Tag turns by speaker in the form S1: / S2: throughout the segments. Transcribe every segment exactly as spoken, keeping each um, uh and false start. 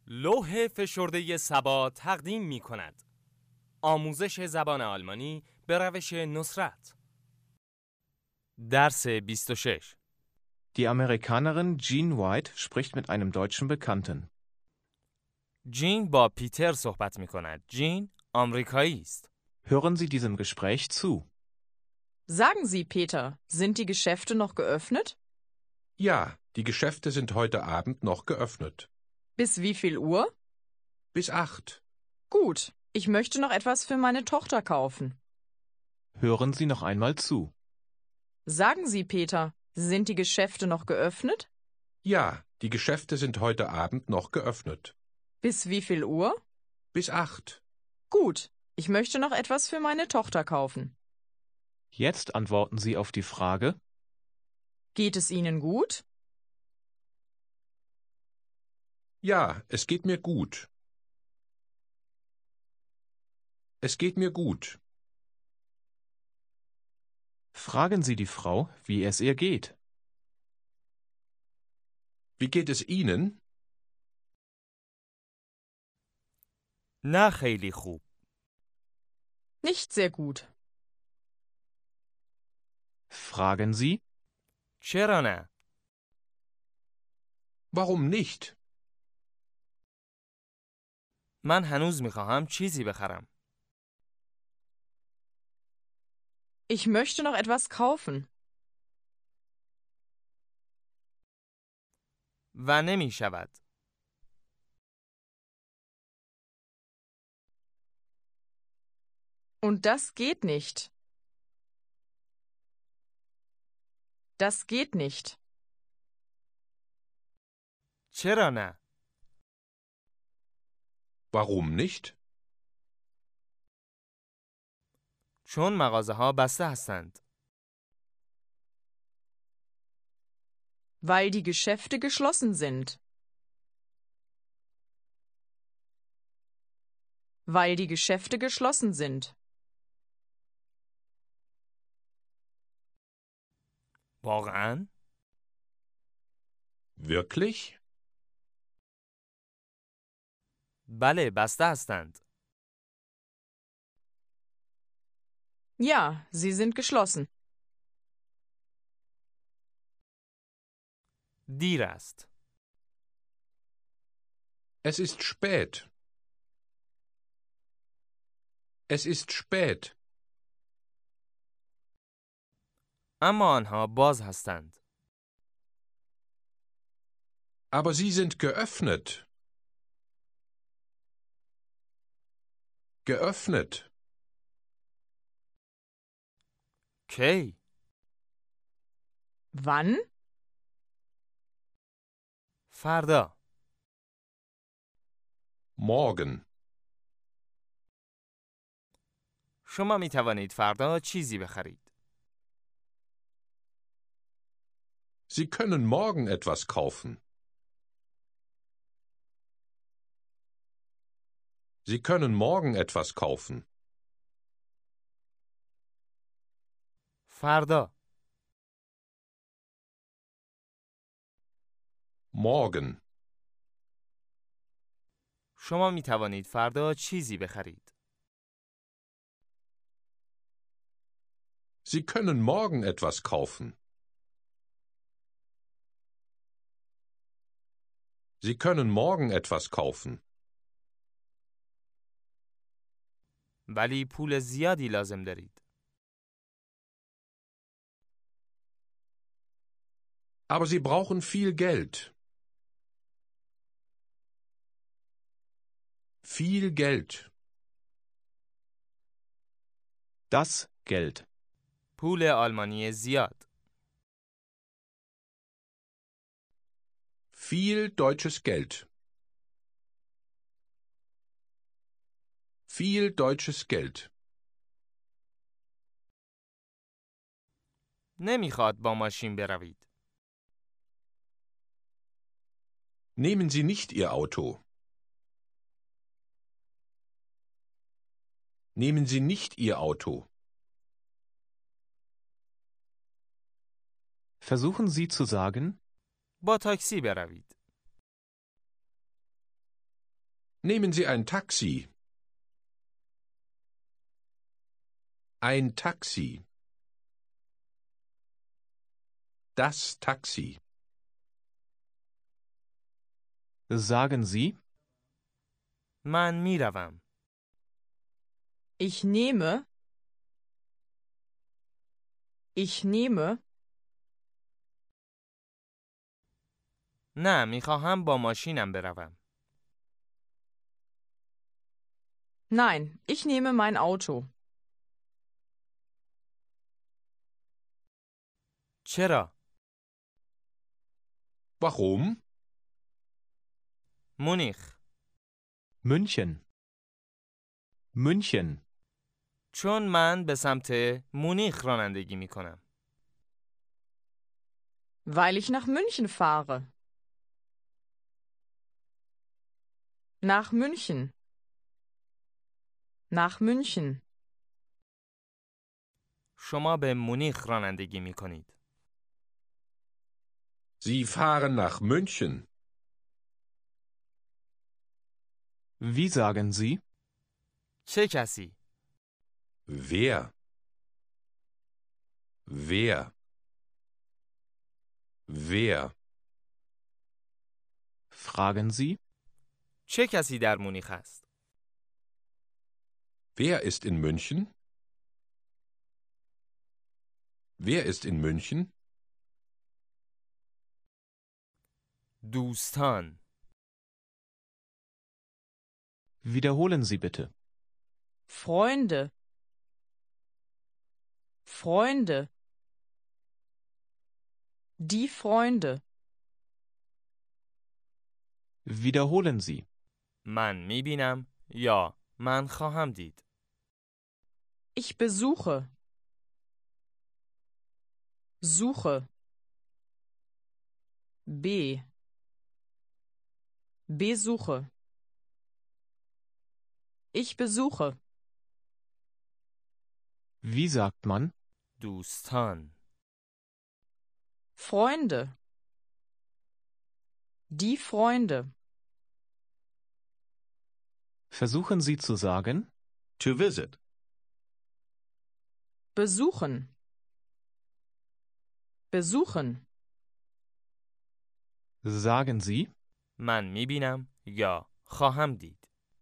S1: لوح فشرده سبا تقدیم می کند. آموزش زبان آلمانی به روش نصرت. درس بیست و شش.
S2: Die Amerikanerin Jean White spricht mit einem deutschen Bekannten.
S1: جین با پیتر صحبت می کند. جین آمریکایی است.
S2: Hören Sie diesem Gespräch zu.
S3: Sagen Sie, Peter, sind die Geschäfte noch geöffnet?
S4: Ja, die Geschäfte sind heute Abend noch geöffnet.
S3: Bis wie viel Uhr?
S4: Bis acht.
S3: Gut, ich möchte noch etwas für meine Tochter kaufen.
S2: Hören Sie noch einmal zu.
S3: Sagen Sie, Peter, sind die Geschäfte noch geöffnet?
S4: Ja, die Geschäfte sind heute Abend noch geöffnet.
S3: Bis wie viel Uhr?
S4: Bis acht.
S3: Gut, ich möchte noch etwas für meine Tochter kaufen.
S2: Jetzt antworten Sie auf die Frage:
S3: Geht es Ihnen gut?
S4: Ja, es geht mir gut. Es geht mir gut.
S2: Fragen Sie die Frau, wie es ihr geht.
S4: Wie geht es Ihnen?
S1: نه خیلی خوب.
S3: Nicht sehr gut.
S2: Fragen Sie:
S1: چرا نه؟
S4: Warum nicht?
S1: من هنوز می خواهم چیزی بخرم.
S3: Ich möchte noch etwas kaufen.
S1: و نمی شود.
S3: Und das geht nicht. Das geht nicht.
S1: چرا نه؟
S4: Warum nicht?
S1: چون مغازه ها بسته هستند.
S3: Weil die Geschäfte geschlossen sind. Weil die Geschäfte geschlossen sind.
S1: واقعاً؟
S4: Wirklich?
S1: بله بسته هستند.
S3: Ja, sie sind geschlossen.
S1: دیر است.
S4: Es ist spät. Es ist spät.
S1: اما آنها باز هستند.
S4: Aber sie sind geöffnet. Geöffnet.
S1: کی؟
S3: Wann?
S1: فردا.
S4: Morgen.
S1: شما می توانید فردا چیزی بخرید.
S4: Sie können morgen etwas kaufen. Sie können morgen etwas kaufen.
S1: فردا.
S4: Morgen.
S1: شما می توانید فردا چیزی بخرید.
S4: Sie können morgen etwas kaufen. Sie können morgen etwas kaufen.
S1: ولی پول زیادی لازم دارید.
S4: Aber Sie brauchen viel Geld. Viel Geld.
S2: Das Geld.
S1: پول آلمانی زیاد.
S4: Viel deutsches Geld. Viel deutsches Geld.
S1: نمیخواد با ماشین بروید.
S4: Nehmen Sie nicht Ihr Auto. Nehmen Sie nicht Ihr Auto.
S2: Versuchen Sie zu sagen:
S1: با تاکسی بروید.
S4: Nehmen Sie ein Taxi. Ein Taxi. Das Taxi.
S2: Sagen Sie,
S1: من میروم.
S3: Ich nehme. Ich nehme.
S1: نه میخواهم با ماشینم بروم.
S3: Nein, ich nehme mein Auto.
S1: چرا؟
S4: Warum?
S1: مونیخ.
S2: München. München.
S1: چون من به سمت مونیخ رانندگی میکنم.
S3: Weil ich nach München fahre. Nach München. Nach München.
S1: شما به مونیخ رانندگی میکنید.
S4: Sie fahren nach München.
S2: Wie sagen Sie?
S1: چه کسی؟
S4: Wer? Wer? Wer?
S2: Fragen Sie?
S1: چه کسی در مونیخ است؟
S4: Wer ist in München? Wer ist in München?
S1: دوستان.
S2: Wiederholen Sie bitte.
S3: Freunde. Freunde. Die Freunde.
S2: Wiederholen Sie.
S1: من میبینم یا من خواهم دید.
S3: Ich besuche. Suche. B. Besuche. Ich besuche.
S2: Wie sagt man?
S1: دوستان.
S3: Freunde. Die Freunde.
S2: Versuchen Sie zu sagen?
S5: To visit.
S3: Besuchen. Besuchen.
S2: Sagen Sie?
S1: من میبینم یا خواهم دید.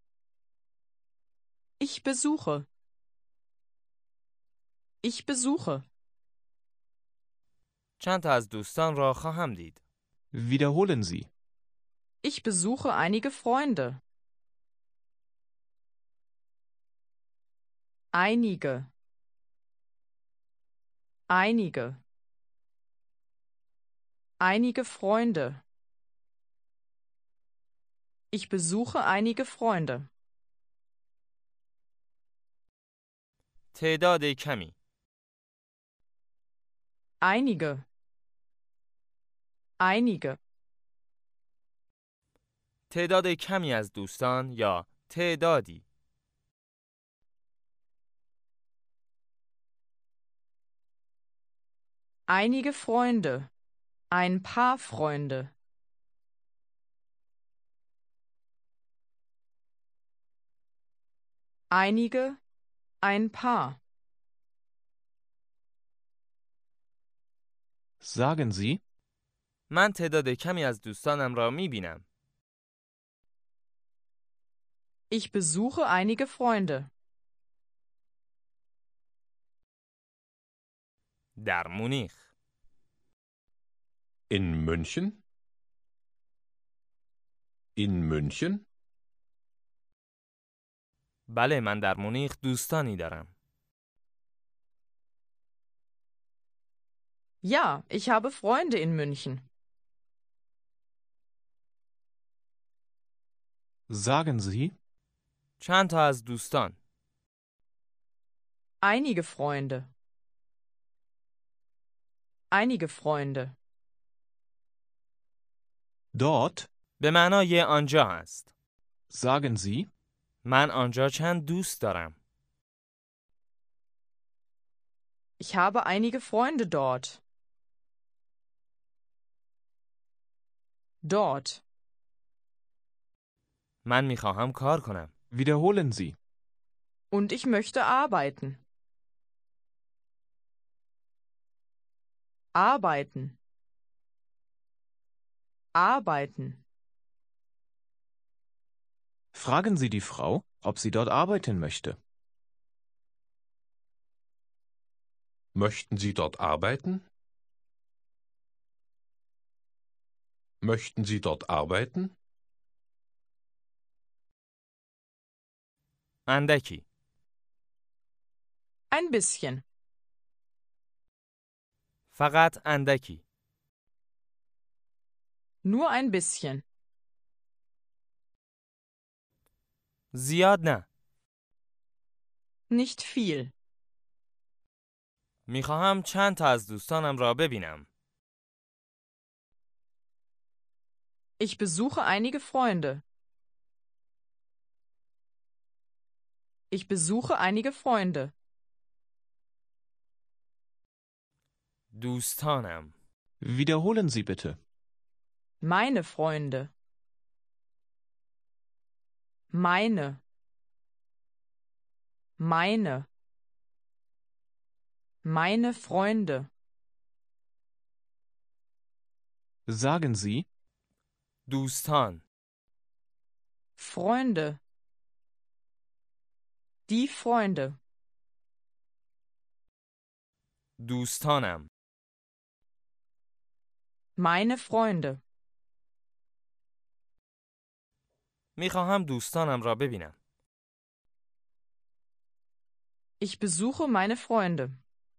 S3: Ich besuche. Ich besuche.
S1: چند تا از دوستان را خواهم دید.
S2: Wiederholen Sie.
S3: Ich besuche einige Freunde. Einige. Einige. Einige Freunde. Ich besuche einige Freunde.
S1: تعداد کمی.
S3: Einige. Einige.
S1: تعداد کمی از دوستان یا تعدادی.
S3: Einige Freunde. Ein paar Freunde. Einige. Ein paar.
S2: Sagen Sie?
S1: من تعداد کمی از دوستانم را میبینم.
S3: Ich besuche einige Freunde.
S1: در مونیخ.
S4: In München? In München?
S1: بله من در مونیخ دوستانی دارم.
S3: Ja, ich habe Freunde in München.
S2: Sagen Sie?
S1: چند تا از دوستان.
S3: Einige Freunde. Einige Freunde.
S2: Dort?
S1: به معنای آنجا است.
S2: Sagen Sie?
S1: من آنجا چند دوست دارم.
S3: Ich habe einige Freunde dort. Dort.
S1: من میخواهم کار کنم.
S2: Wiederholen Sie.
S3: Und ich möchte arbeiten. Arbeiten. Arbeiten.
S2: Fragen Sie die Frau, ob sie dort arbeiten möchte.
S4: Möchten Sie dort arbeiten? Möchten Sie dort arbeiten?
S1: اندکی.
S3: Ein bisschen.
S1: فقط اندکی.
S3: Nur ein bisschen.
S1: زیاد نه.
S3: Nicht viel.
S1: میخواهم چند تا از دوستانم را ببینم.
S3: Ich besuche einige Freunde. Ich besuche einige Freunde.
S1: دوستانم.
S2: Wiederholen Sie bitte.
S3: Meine Freunde. Meine. Meine. Meine Freunde.
S2: Sagen Sie,
S1: دوستان.
S3: Freunde. Die Freunde.
S1: دوستانم.
S3: Meine Freunde.
S1: میخواهم دوستانم را ببینم.
S3: Ich besuche meine Freunde.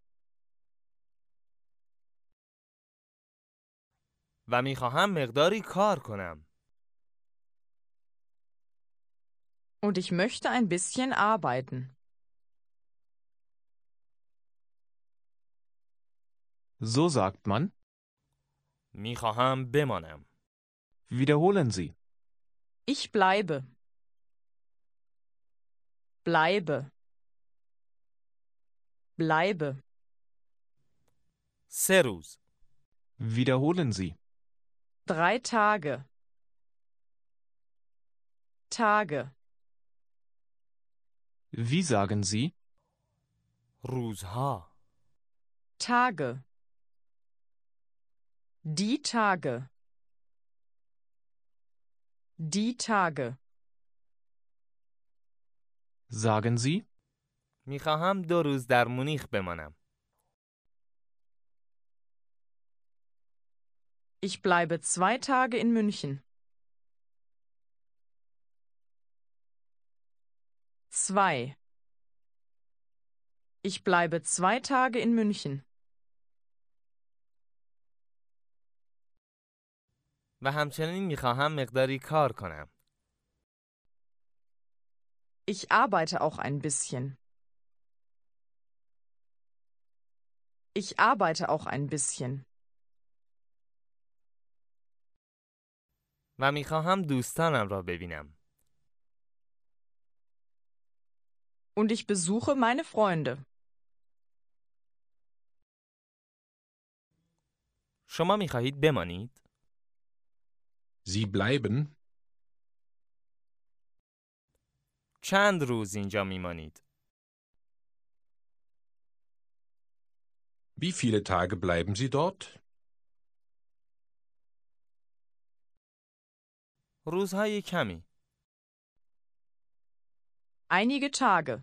S1: و میخواهم مقداری کار کنم.
S3: Und ich möchte ein bisschen arbeiten.
S2: so sagt man.
S1: میخواهم بمانم.
S2: Wiederholen Sie.
S3: Ich bleibe. Bleibe. Bleibe.
S1: سه روز.
S2: Wiederholen Sie.
S3: Drei Tage. Tage.
S2: Wie sagen Sie?
S1: روزها.
S3: Tage. Die Tage. Die Tage.
S2: Sagen Sie?
S1: میخواهم دو روز در مونیخ بمانم.
S3: Ich bleibe zwei Tage in München. Zwei. Ich bleibe zwei Tage in München.
S1: و همچنین میخواهم مقداری کار کنم.
S3: Ich arbeite auch ein bisschen. Ich arbeite auch ein bisschen.
S1: و میخواهم دوستانم را ببینم.
S3: Und ich besuche meine Freunde.
S1: شما میخواهید بمانید؟
S4: Sie bleiben?
S1: چند روز اینجا میمانید؟
S4: Wie viele Tage bleiben Sie dort?
S1: روزهای کمی.
S3: Einige Tage.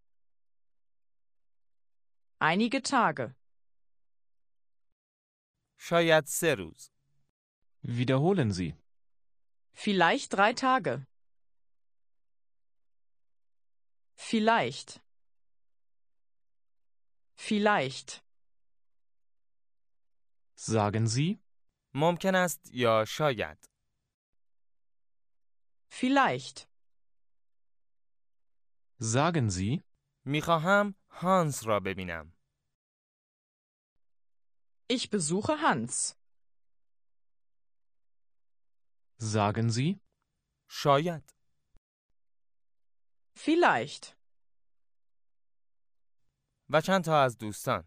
S3: Einige Tage.
S1: شاید سه روز.
S2: Wiederholen Sie.
S3: Vielleicht drei Tage. Vielleicht. Vielleicht.
S2: Sagen Sie?
S1: ممکن است یا شاید.
S3: Vielleicht.
S2: Sagen Sie?
S1: میخواهم هانس را ببینم.
S3: Ich besuche Hans.
S2: Sagen Sie?
S1: شاید.
S3: Vielleicht.
S1: و چند تا از دوستان.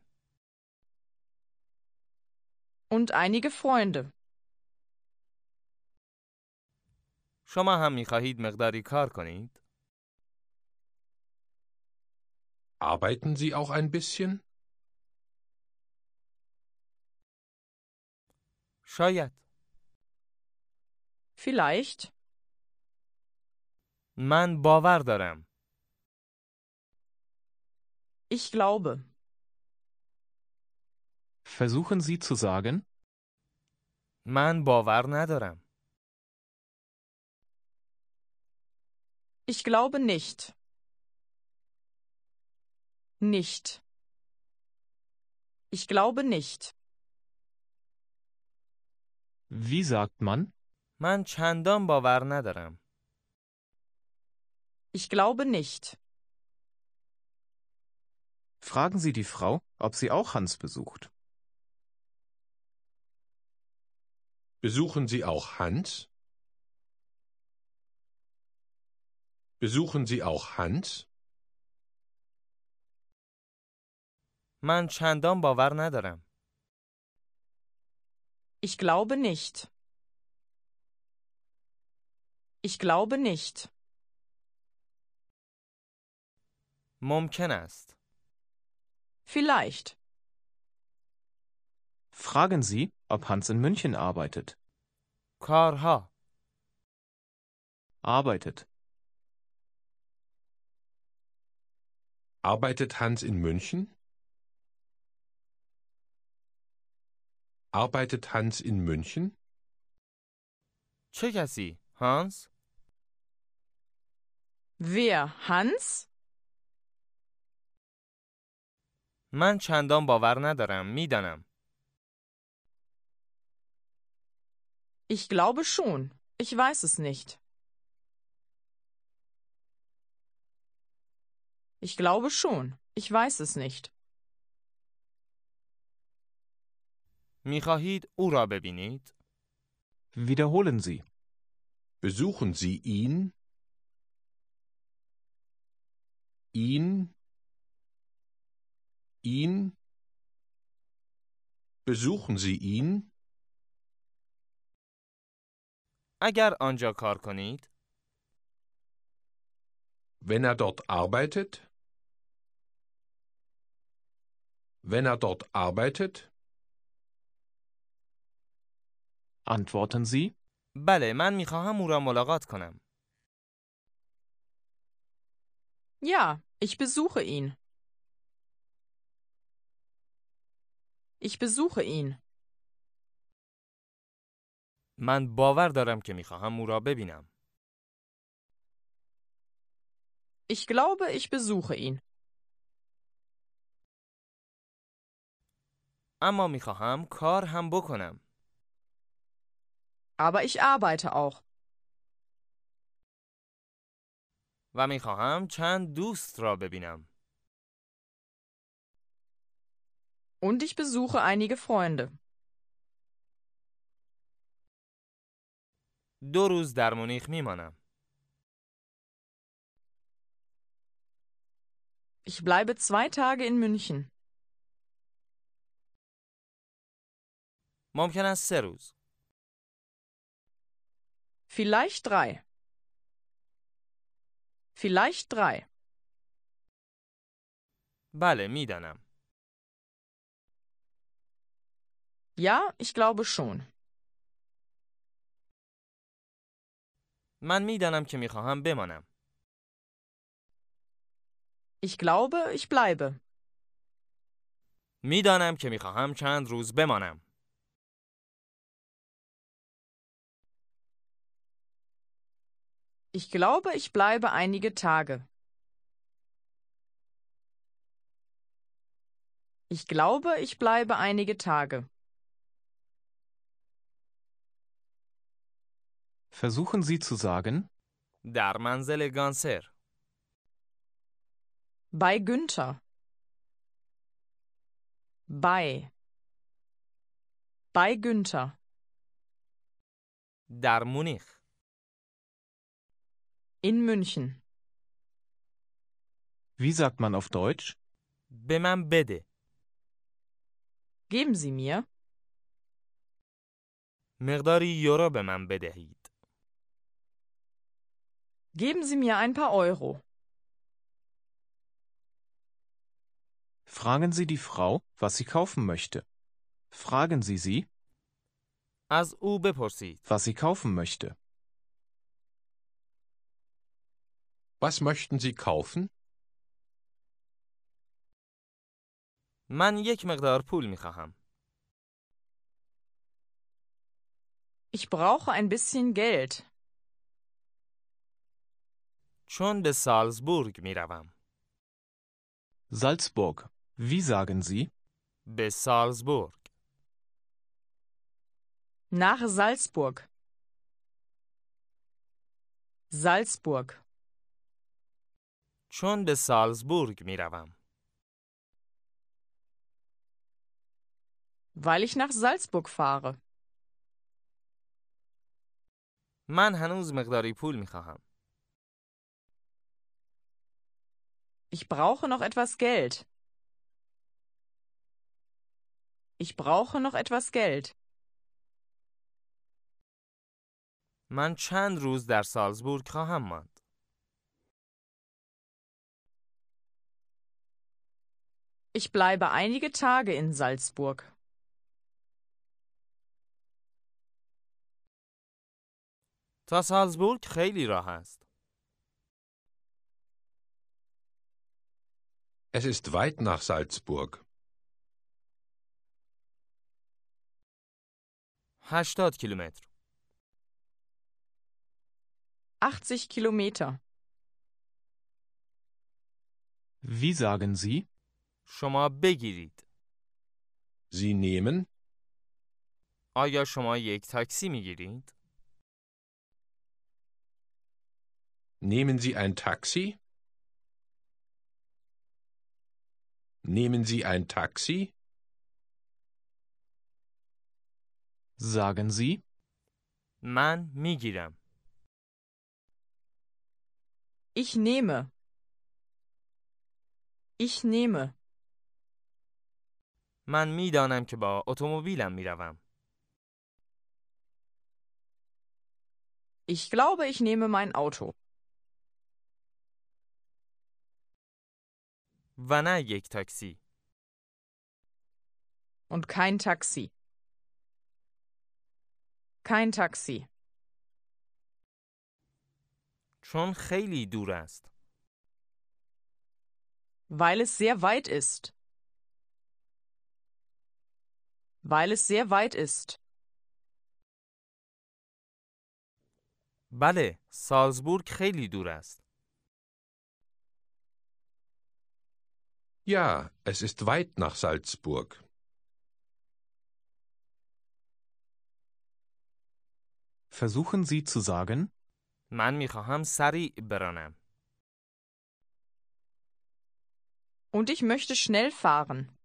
S3: Und einige Freunde.
S1: شما هم می‌خواهید مقداری کار کنید؟
S4: Arbeiten Sie auch ein bisschen?
S1: شاید.
S3: Vielleicht.
S1: من باور دارم.
S3: Ich glaube.
S2: Versuchen Sie zu sagen,
S1: من باور ندارم.
S3: Ich glaube nicht. Nicht. Ich glaube nicht.
S2: wie sagt man?
S1: من چندان باور ندارم.
S3: Ich glaube nicht.
S2: Fragen Sie die Frau, ob sie auch Hans besucht.
S4: Besuchen Sie auch Hans? Besuchen Sie auch Hans?
S1: من چندان باور ندارم.
S3: Ich glaube nicht. Ich glaube nicht.
S1: ممکن است.
S3: Vielleicht.
S2: Fragen Sie, ob Hans in München arbeitet.
S1: کارها.
S2: Arbeitet.
S4: Arbeitet Hans in München? Arbeitet Hans in München?
S1: چه کسی؟ هانس؟
S3: Wer? Hans?
S1: من چندان باور ندارم. میدانم.
S3: Ich glaube schon. Ich weiß es nicht. Ich glaube schon. Ich weiß es nicht.
S1: میخواهید او را ببینید؟
S2: Wiederholen Sie.
S4: Besuchen Sie ihn? Ihn? Ihn? Besuchen Sie ihn?
S1: اگر آنجا کار کنید؟
S4: Wenn er dort arbeitet? Wenn er dort arbeitet?
S2: Antworten Sie.
S1: بله، من میخواهم او را ملاقات کنم.
S3: Ja, ich besuche ihn. Ich besuche ihn.
S1: من باور دارم که میخواهم او را ببینم.
S3: Ich glaube, ich besuche ihn.
S1: اما میخواهم کار هم بکنم.
S3: Aber ich arbeite auch.
S1: و میخواهم چند دوست را ببینم.
S3: Und ich besuche einige Freunde.
S1: دو روز در مونیخ میمانم.
S3: Ich bleibe zwei Tage in München.
S1: ممکن است سه روز.
S3: Vielleicht drei. Vielleicht drei.
S1: بله، میدانم.
S3: Ja, ich glaube schon.
S1: من میدانم که میخواهم بمانم.
S3: Ich glaube, ich bleibe.
S1: میدانم که میخواهم چند روز بمانم.
S3: Ich glaube, ich bleibe einige Tage. Ich glaube, ich bleibe einige Tage.
S2: Versuchen Sie zu sagen,
S1: در منزل گانسر.
S3: Bei Günther. Bei. Bei Günther.
S1: در مونیخ.
S3: In München.
S2: wie sagt man auf Deutsch?
S1: به من بده.
S3: Geben Sie mir.
S1: مقداری یورو به من بدهید.
S3: Geben Sie mir ein paar Euro.
S2: Fragen Sie die Frau, was sie kaufen möchte. Fragen Sie sie,
S1: از او بپرسید.
S2: was sie kaufen möchte.
S4: Was möchten Sie kaufen?
S1: من یک مقدار پول می خواهم.
S3: Ich brauche ein bisschen Geld.
S1: چون به سالزبورگ می روم.
S2: Salzburg. Wie sagen Sie?
S1: به سالزبورگ.
S3: Nach Salzburg. Salzburg.
S1: چون به سالزبورگ می روم.
S3: Weil ich nach Salzburg fahre.
S1: من هنوز مقداری پول می خواهم.
S3: Ich brauche noch etwas Geld. Ich brauche noch etwas Geld.
S1: من چند روز در سالزبورگ خواهم ماند.
S3: Ich bleibe einige Tage in Salzburg.
S1: تا سالزبورگ خیلی راه است.
S4: Es ist weit nach Salzburg.
S1: هشتاد کیلومتر.
S3: achtzig Kilometer.
S2: Wie sagen Sie?
S1: شما بگیرید.
S4: Sie nehmen?
S1: آیا شما یک تاکسی می گیرید؟
S4: Nehmen Sie ein Taxi? Nehmen Sie ein Taxi?
S2: Sagen Sie?
S1: من می گیرم.
S3: Ich nehme. Ich nehme.
S1: من می دانم که با اتومبیلم می روم.
S3: Ich glaube, ich nehme mein Auto.
S1: و نه یک تاکسی.
S3: Und kein Taxi. Kein Taxi.
S1: چون خیلی دور است.
S3: Weil es sehr weit ist. Weil es sehr weit ist.
S1: بله، سالزبورگ خیلی دور است.
S4: Ja, es ist weit nach Salzburg.
S2: Versuchen Sie zu sagen,
S1: من می خواهم سریع برانم.
S3: Und ich möchte schnell fahren.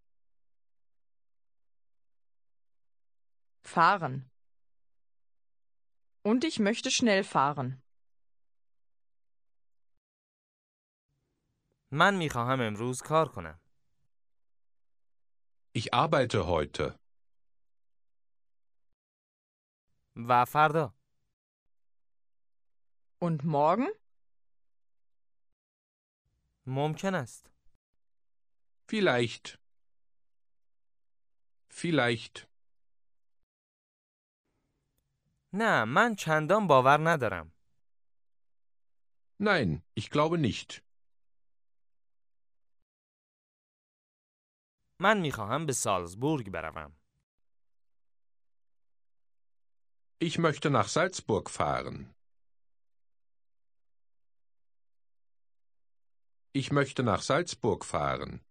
S3: Fahren. Und ich möchte schnell fahren.
S1: من می خواهم امروز کار کنم.
S4: Ich arbeite heute.
S1: و فردا.
S3: Und morgen?
S1: ممکن است.
S4: Vielleicht. Vielleicht.
S1: نه، من چندان باور ندارم.
S4: Nein, ich glaube nicht.
S1: من می خواهم به سالزبورگ بروم.
S4: Ich möchte nach Salzburg fahren. Ich möchte nach Salzburg fahren.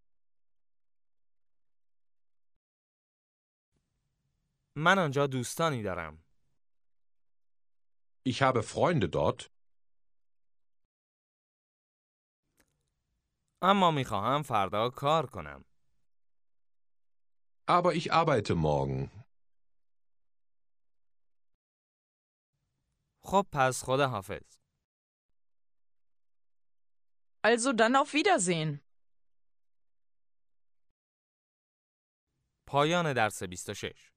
S1: من آنجا دوستانی دارم.
S4: Ich habe Freunde dort.
S1: اما می خواهم فردا کار کنم.
S4: Aber ich arbeite morgen.
S1: خب پس خدا حافظ.
S3: Also dann auf Wiedersehen.
S1: پایان درس بیست و شش.